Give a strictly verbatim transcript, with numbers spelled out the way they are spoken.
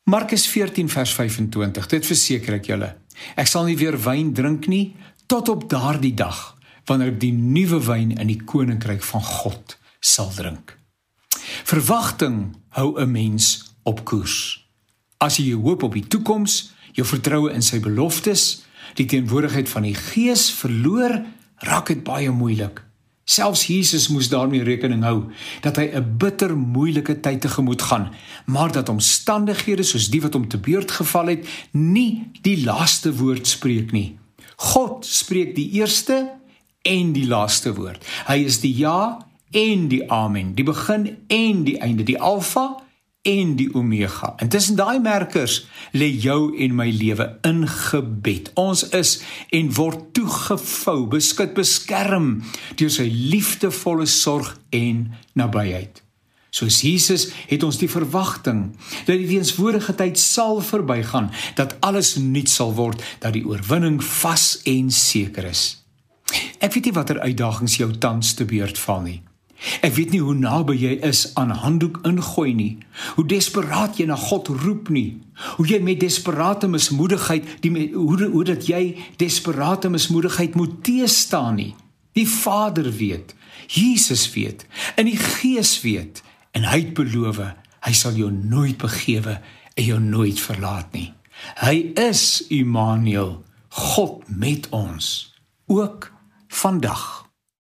Markus veertien vers vyf-en-twintig, dit verseker ek julle, ek sal nie weer wyn drink nie, tot op daardie dag, wanneer ek die nuwe wyn in die koninkryk van God sal drink. Verwagting hou 'n mens op koers. As jy jou hoop op die toekoms, jou vertroue in sy beloftes, die teenwoordigheid van die Gees verloor, raak dit baie moeilik. Selfs Jesus moes daarmee rekening hou, dat hy 'n bitter moeilike tyd tegemoet gaan, maar dat omstandighede soos die wat hom te beurt geval het, nie die laaste woord spreek nie. God spreek die eerste en die laaste woord. Hy is die ja en die amen, die begin en die einde, die alfa en die omega. En tussen daai merkers lê jou en my lewe in gebed. Ons is en word toegevou, beskut, beskerm deur sy liefdevolle sorg en nabyheid. Soos Jesus het ons die verwagting dat die teenswoordige tyd sal verbygaan, dat alles nuut sal word, dat die oorwinning vas en seker is. Ek weet nie watter uitdagings jou tans te beurt val nie. Ek weet nie hoe naby jy is aan handdoek ingooi nie, hoe desperaat jy na God roep nie, hoe jy met desperate mismoedigheid, die, hoe, hoe dat jy desperate mismoedigheid moet teestaan nie. Die Vader weet, Jesus weet, en die Gees weet, en hy het beloof, hy sal jou nooit begewe en jou nooit verlaat nie. Hy is Immanuel, God met ons, ook vandag.